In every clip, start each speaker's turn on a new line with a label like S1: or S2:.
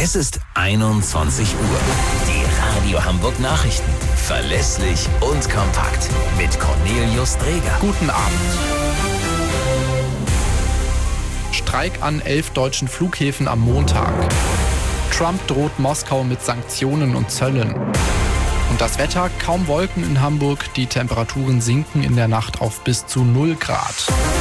S1: Es ist 21 Uhr. Die Radio Hamburg Nachrichten. Verlässlich und kompakt. Mit Cornelius Dreger.
S2: Guten Abend. Streik an 11 deutschen Flughäfen am Montag. Trump droht Moskau mit Sanktionen und Zöllen. Und das Wetter, kaum Wolken in Hamburg. Die Temperaturen sinken in der Nacht auf bis zu 0 Grad.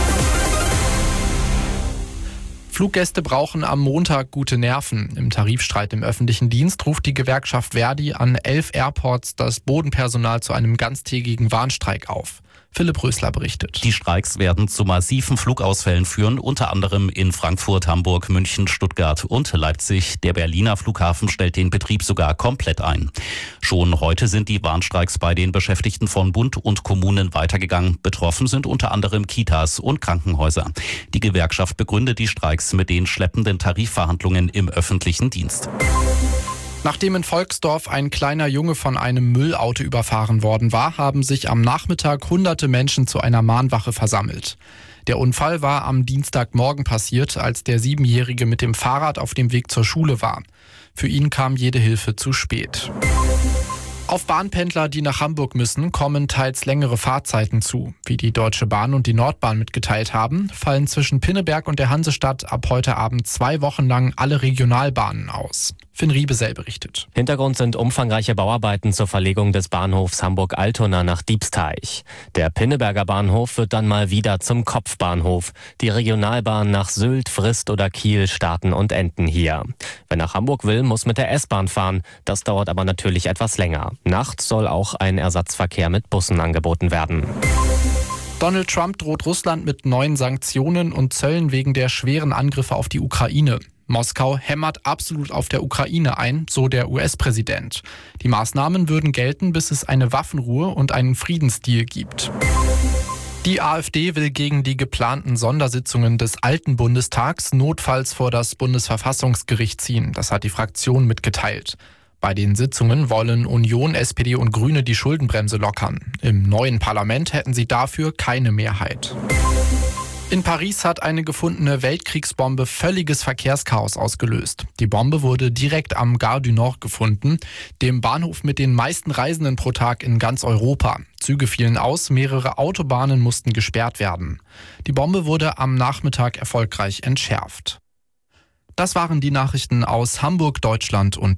S2: Fluggäste brauchen am Montag gute Nerven. Im Tarifstreit im öffentlichen Dienst ruft die Gewerkschaft Verdi an 11 Airports das Bodenpersonal zu einem ganztägigen Warnstreik auf. Philipp Rösler berichtet.
S3: Die Streiks werden zu massiven Flugausfällen führen, unter anderem in Frankfurt, Hamburg, München, Stuttgart und Leipzig. Der Berliner Flughafen stellt den Betrieb sogar komplett ein. Schon heute sind die Warnstreiks bei den Beschäftigten von Bund und Kommunen weitergegangen. Betroffen sind unter anderem Kitas und Krankenhäuser. Die Gewerkschaft begründet die Streiks mit den schleppenden Tarifverhandlungen im öffentlichen Dienst.
S2: Nachdem in Volksdorf ein kleiner Junge von einem Müllauto überfahren worden war, haben sich am Nachmittag hunderte Menschen zu einer Mahnwache versammelt. Der Unfall war am Dienstagmorgen passiert, als der 7-Jährige mit dem Fahrrad auf dem Weg zur Schule war. Für ihn kam jede Hilfe zu spät. Auf Bahnpendler, die nach Hamburg müssen, kommen teils längere Fahrzeiten zu. Wie die Deutsche Bahn und die Nordbahn mitgeteilt haben, fallen zwischen Pinneberg und der Hansestadt ab heute Abend 2 Wochen lang alle Regionalbahnen aus. Finn Riebesell berichtet.
S4: Hintergrund sind umfangreiche Bauarbeiten zur Verlegung des Bahnhofs Hamburg-Altona nach Diebsteich. Der Pinneberger Bahnhof wird dann mal wieder zum Kopfbahnhof. Die Regionalbahnen nach Sylt, Frist oder Kiel starten und enden hier. Wer nach Hamburg will, muss mit der S-Bahn fahren. Das dauert aber natürlich etwas länger. Nachts soll auch ein Ersatzverkehr mit Bussen angeboten werden.
S2: Donald Trump droht Russland mit neuen Sanktionen und Zöllen wegen der schweren Angriffe auf die Ukraine. Moskau hämmert absolut auf der Ukraine ein, so der US-Präsident. Die Maßnahmen würden gelten, bis es eine Waffenruhe und einen Friedensdeal gibt. Die AfD will gegen die geplanten Sondersitzungen des alten Bundestags notfalls vor das Bundesverfassungsgericht ziehen. Das hat die Fraktion mitgeteilt. Bei den Sitzungen wollen Union, SPD und Grüne die Schuldenbremse lockern. Im neuen Parlament hätten sie dafür keine Mehrheit. In Paris hat eine gefundene Weltkriegsbombe völliges Verkehrschaos ausgelöst. Die Bombe wurde direkt am Gare du Nord gefunden, dem Bahnhof mit den meisten Reisenden pro Tag in ganz Europa. Züge fielen aus, mehrere Autobahnen mussten gesperrt werden. Die Bombe wurde am Nachmittag erfolgreich entschärft. Das waren die Nachrichten aus Hamburg, Deutschland und